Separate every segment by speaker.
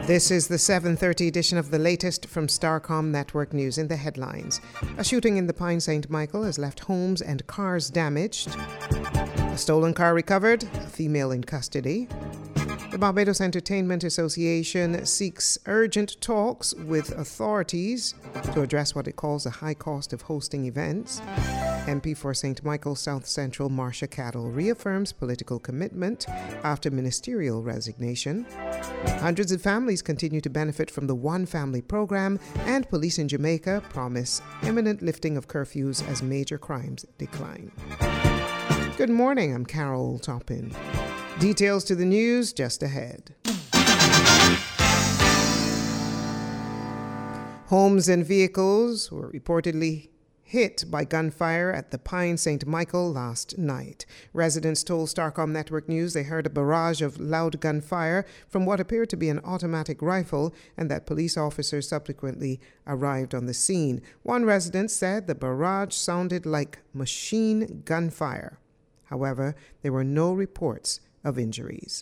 Speaker 1: This is the 7:30 edition of the latest from Starcom Network News. In the headlines, a shooting in the Pine St. Michael has left homes and cars damaged. A stolen car recovered, a female in custody. The Barbados Entertainment Association seeks urgent talks with authorities to address what it calls the high cost of hosting events. MP for St. Michael South Central Marcia Cattle reaffirms political commitment after ministerial resignation. Hundreds of families continue to benefit from the One Family program, and police in Jamaica promise imminent lifting of curfews as major crimes decline. Good morning, I'm Carol Toppin. Details to the news just ahead. Homes and vehicles were reportedly hit by gunfire at the Pine St. Michael last night. Residents told Starcom Network News they heard a barrage of loud gunfire from what appeared to be an automatic rifle and that police officers subsequently arrived on the scene. One resident said the barrage sounded like machine gunfire. However, there were no reports of injuries.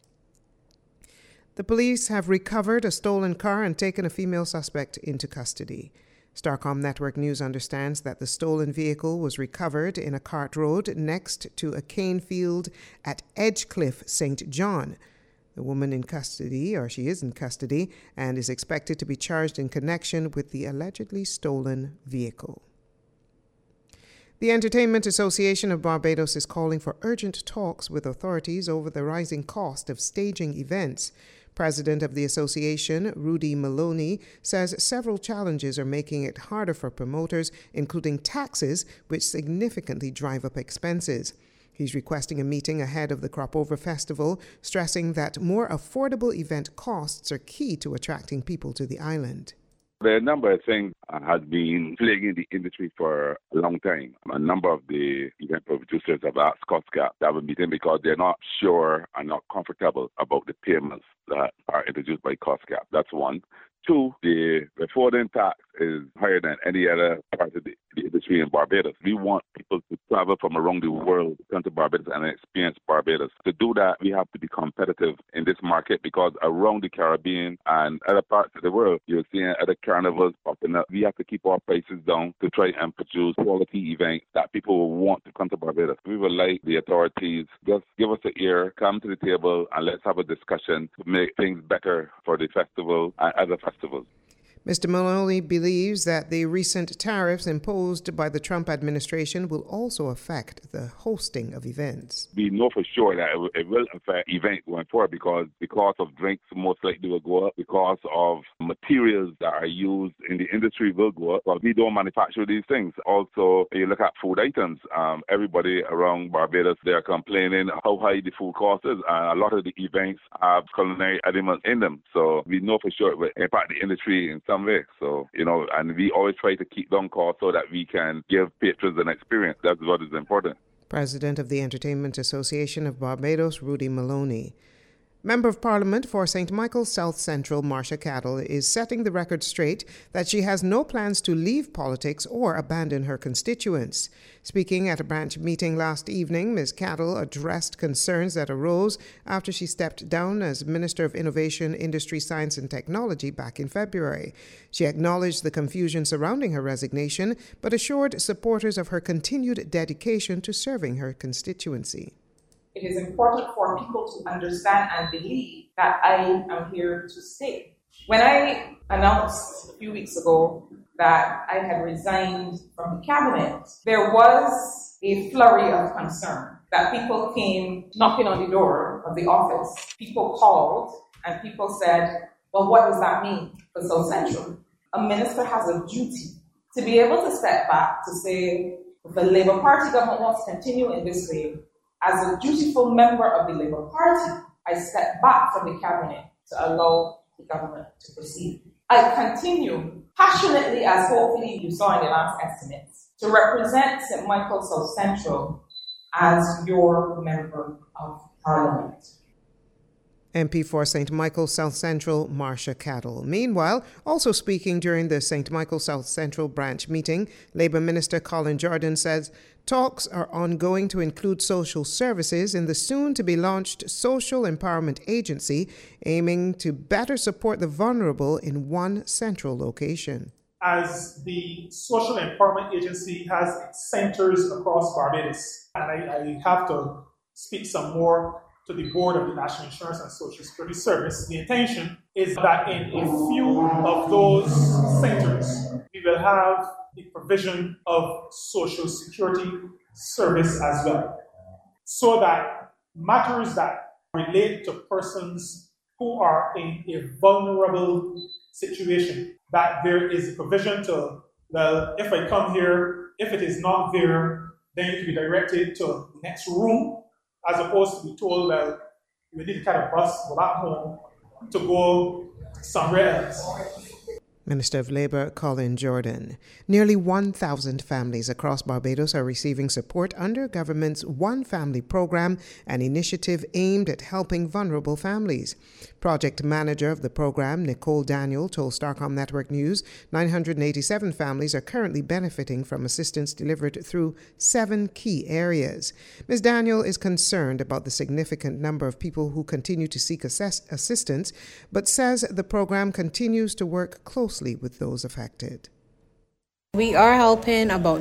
Speaker 1: The police have recovered a stolen car and taken a female suspect into custody. Starcom Network News understands that the stolen vehicle was recovered in a cart road next to a cane field at Edgecliff, St. John. The woman in custody, or she is in custody, and is expected to be charged in connection with the allegedly stolen vehicle. The Entertainment Association of Barbados is calling for urgent talks with authorities over the rising cost of staging events. President of the association, Rudy Maloney, says several challenges are making it harder for promoters, including taxes, which significantly drive up expenses. He's requesting a meeting ahead of the Cropover Festival, stressing that more affordable event costs are key to attracting people to the island.
Speaker 2: There are a number of things have been plaguing the industry for a long time. A number of the event producers have asked COSCAP to have a meeting because they're not sure and not comfortable about the payments that are introduced by COSCAP. That's one. Two, the withholding tax is higher than any other part of the industry in Barbados. We want people to travel from around the world to come to Barbados and experience Barbados. To do that, we have to be competitive in this market because around the Caribbean and other parts of the world, you're seeing other carnivals popping up. We have to keep our prices down to try and produce quality events that people will want to come to Barbados. We would like the authorities just give us an ear, come to the table, and let's have a discussion to make things better for the festival and other festivals.
Speaker 1: Mr. Maloney believes that the recent tariffs imposed by the Trump administration will also affect the hosting of events.
Speaker 2: We know for sure that it will affect events going forward because the cost of drinks most likely will go up, the cost of materials that are used in the industry will go up, but we don't manufacture these things. Also, you look at food items, everybody around Barbados, they're complaining how high the food cost is, and a lot of the events have culinary elements in them. So we know for sure it will impact the industry in some way. So, and we always try to keep down costs so that we can give patrons an experience. That's what is important.
Speaker 1: President of the Entertainment Association of Barbados, Rudy Maloney. Member of Parliament for St. Michael South Central, Marcia Cattle, is setting the record straight that she has no plans to leave politics or abandon her constituents. Speaking at a branch meeting last evening, Ms. Cattle addressed concerns that arose after she stepped down as Minister of Innovation, Industry, Science and Technology back in February. She acknowledged the confusion surrounding her resignation, but assured supporters of her continued dedication to serving her constituency.
Speaker 3: It is important for people to understand and believe that I am here to stay. When I announced a few weeks ago that I had resigned from the cabinet, there was a flurry of concern that people came knocking on the door of the office. People called and people said, well, what does that mean for South Central? A minister has a duty to be able to step back to say, if the Labour Party government wants to continue in this way, as a dutiful member of the Labour Party, I step back from the cabinet to allow the government to proceed. I continue passionately, as hopefully you saw in the last estimates, to represent St. Michael South Central as your member of Parliament.
Speaker 1: MP for St. Michael South Central, Marcia Cattle. Meanwhile, also speaking during the St. Michael South Central branch meeting, Labour Minister Colin Jordan says talks are ongoing to include social services in the soon-to-be-launched Social Empowerment Agency, aiming to better support the vulnerable in one central location.
Speaker 4: As the Social Empowerment Agency has centers across Barbados, and I have to speak some more to the Board of the National Insurance and Social Security Service, the intention is that in a few of those centers, we will have the provision of Social Security service as well, so that matters that relate to persons who are in a vulnerable situation, that there is a provision to, well, if I come here, if it is not there, then you can be directed to the next room, as opposed to be told, well, you need to catch a bus, go back home to go somewhere else.
Speaker 1: Minister of Labour Colin Jordan. Nearly 1,000 families across Barbados are receiving support under government's One Family program, an initiative aimed at helping vulnerable families. Project manager of the program, Nicole Daniel, told Starcom Network News 987 families are currently benefiting from assistance delivered through 7 key areas. Ms. Daniel is concerned about the significant number of people who continue to seek assistance, but says the program continues to work closely with those affected.
Speaker 5: We are helping about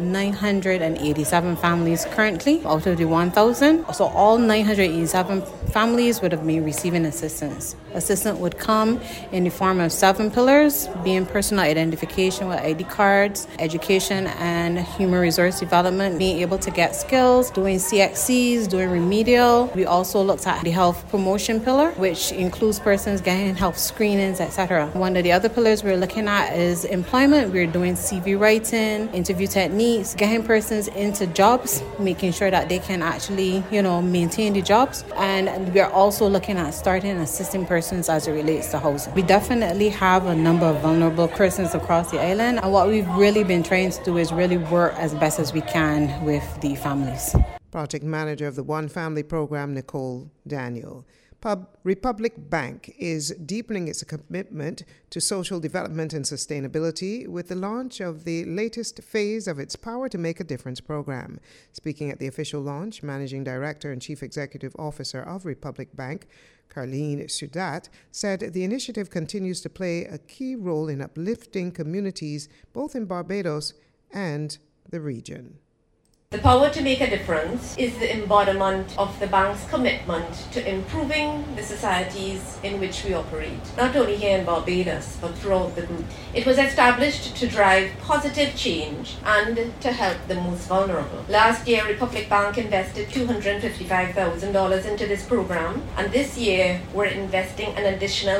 Speaker 5: 987 families currently out of the 1,000. So all 987 families would have been receiving assistance. Assistance would come in the form of 7 pillars, being personal identification with ID cards, education and human resource development, being able to get skills, doing CXCs, doing remedial. We also looked at the health promotion pillar, which includes persons getting health screenings, etc. One of the other pillars we're looking at is employment. We're doing CV writing, interview techniques, getting persons into jobs, making sure that they can actually, maintain the jobs. And we're also looking at starting assisting persons as it relates to housing. We definitely have a number of vulnerable persons across the island. And what we've really been trying to do is really work as best as we can with the families.
Speaker 1: Project manager of the One Family program, Nicole Daniel. Republic Bank is deepening its commitment to social development and sustainability with the launch of the latest phase of its Power to Make a Difference program. Speaking at the official launch, Managing Director and Chief Executive Officer of Republic Bank, Carleen Sudat, said the initiative continues to play a key role in uplifting communities both in Barbados and the region.
Speaker 6: The Power to Make a Difference is the embodiment of the bank's commitment to improving the societies in which we operate, not only here in Barbados, but throughout the group. It was established to drive positive change and to help the most vulnerable. Last year, Republic Bank invested $255,000 into this program, and this year we're investing an additional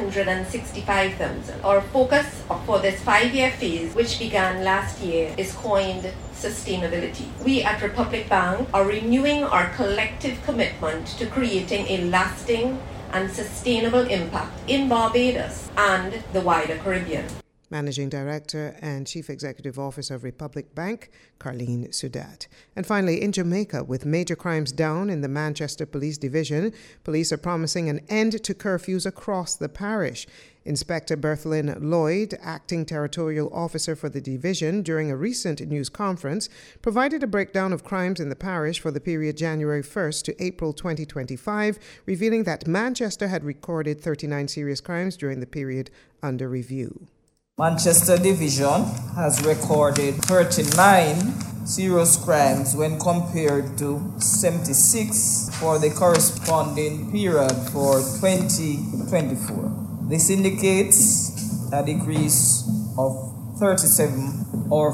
Speaker 6: $265,000. Our focus for this 5-year phase, which began last year, is coined sustainability. We at Republic Bank are renewing our collective commitment to creating a lasting and sustainable impact in Barbados and the wider Caribbean.
Speaker 1: Managing Director and Chief Executive Officer of Republic Bank, Carleen Sudat. And finally, in Jamaica, with major crimes down in the Manchester Police Division, police are promising an end to curfews across the parish. Inspector Berthelyn Lloyd, acting territorial officer for the division, during a recent news conference, provided a breakdown of crimes in the parish for the period January 1st to April 2025, revealing that Manchester had recorded 39 serious crimes during the period under review.
Speaker 7: Manchester Division has recorded 39 serious crimes when compared to 76 for the corresponding period for 2024. This indicates a decrease of 37 or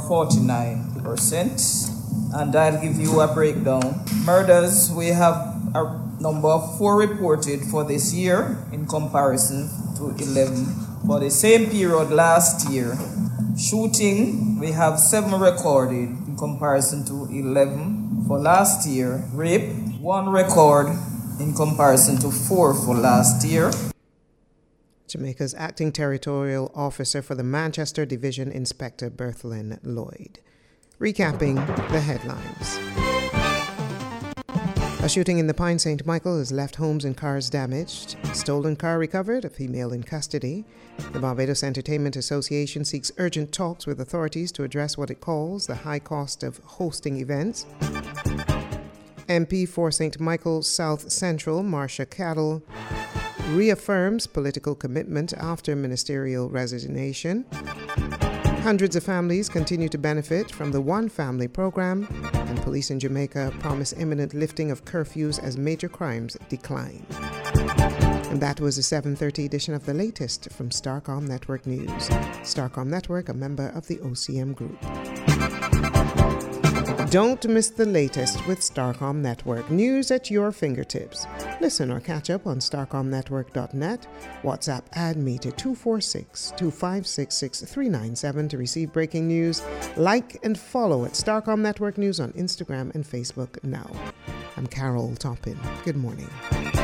Speaker 7: 49%. And I'll give you a breakdown. Murders, we have a number of 4 reported for this year in comparison to 11 for the same period last year. Shooting, we have 7 recorded in comparison to 11 for last year. Rape, 1 record in comparison to 4 for last year.
Speaker 1: Jamaica's acting territorial officer for the Manchester Division, Inspector Berthelyn Lloyd. Recapping the headlines. A shooting in the Pine St. Michael has left homes and cars damaged. A stolen car recovered, a female in custody. The Barbados Entertainment Association seeks urgent talks with authorities to address what it calls the high cost of hosting events. MP for St. Michael South Central, Marcia Cattle, reaffirms political commitment after ministerial resignation. Hundreds of families continue to benefit from the One Family program, and police in Jamaica promise imminent lifting of curfews as major crimes decline. And that was the 7:30 edition of the latest from Starcom Network News. Starcom Network, a member of the OCM Group. Don't miss the latest with Starcom Network. News at your fingertips. Listen or catch up on starcomnetwork.net. WhatsApp add me to 246-2566-397 to receive breaking news. Like and follow at Starcom Network News on Instagram and Facebook now. I'm Carol Toppin. Good morning.